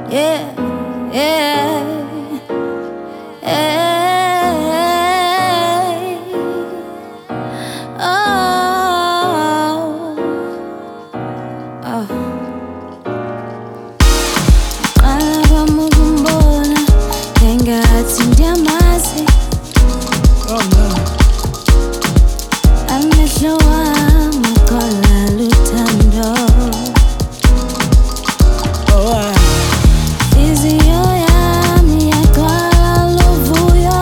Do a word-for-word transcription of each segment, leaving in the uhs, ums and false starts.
yeah, yeah, yeah. Oh, oh. Qalaba mukumbona engathi ndiyamazi. Oh no. Amehlo wami akhola luthando. Oh I. Inhliziyo yami yagcwala luvuyo.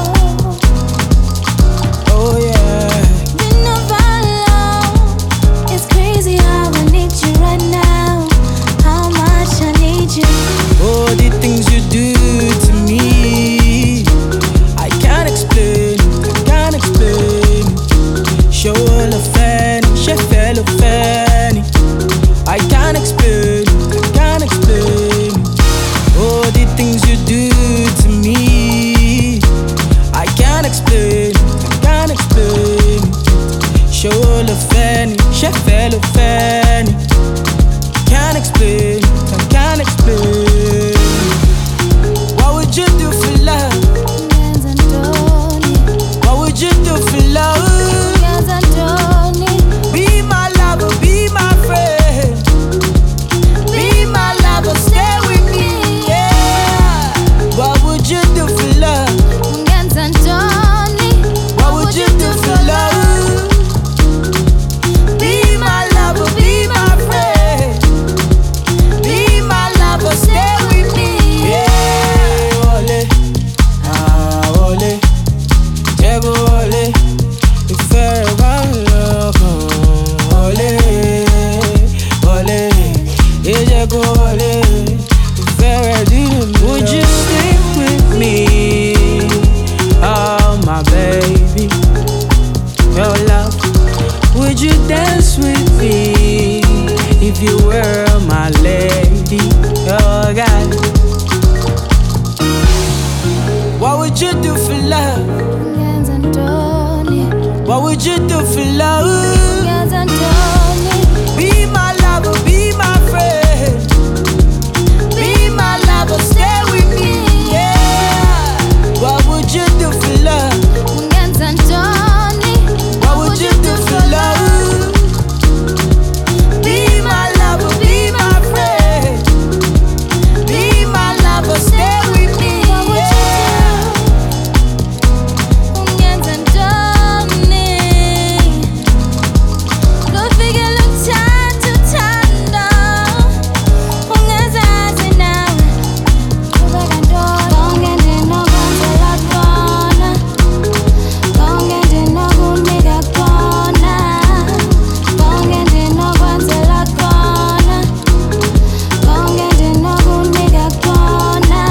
Oh yeah. You never know. It's crazy how I need you right now. How much I need you. Oh, the things you do to me, I can't explain, can't explain. Show all the fan, she fell a fanny. I can't explain, can't explain. Oh, the things you do to me, I can't explain, can't explain. Show all the fan, she fell a fanny. Can't explain, can't explain. What would you do for love? Yes, Antoni. What would you do for love? Yes, Antoni. Be my lover, be my friend. Be my lover, stay with me, yeah. What would you do for love? Yes, Antoni. What would you do for love? Be my lover, be my friend. Be my lover, stay with me, yeah. Ole, ah ole, Jego ole, ìfẹ́ wa lọ́kàn. Ole, ole, Jego ole, ìfẹ́ rẹ̀ dínú mi. Would you stay with me, oh my baby, your love? Would you dance with me if you were my lady, oh God? What would you do for love? Yes, Antoni. What would you do for love? Yes, Antoni. Be my lover, be my friend. Be my lover, stay with me, yeah. What would you do for love? Yes, Antoni. What would you do for love? Be my lover, be my friend. Be my lover, stay with me, What would yeah. Yes, Antoni. Lufike luthatha uthando. Ungazazi nawe. Qhubeka Ntoni. Konke ndinokwenzela kona. Konke ndinokunika kona. Konke ndinokwenzela kona. Konke ndinokunika kona.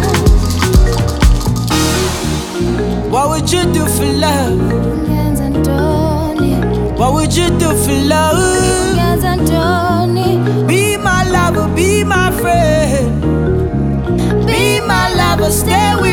What would you do for love? Yes, Antoni. What would you do for love? Yes, Antoni. Be my lover, be my friend. Be my lover, stay with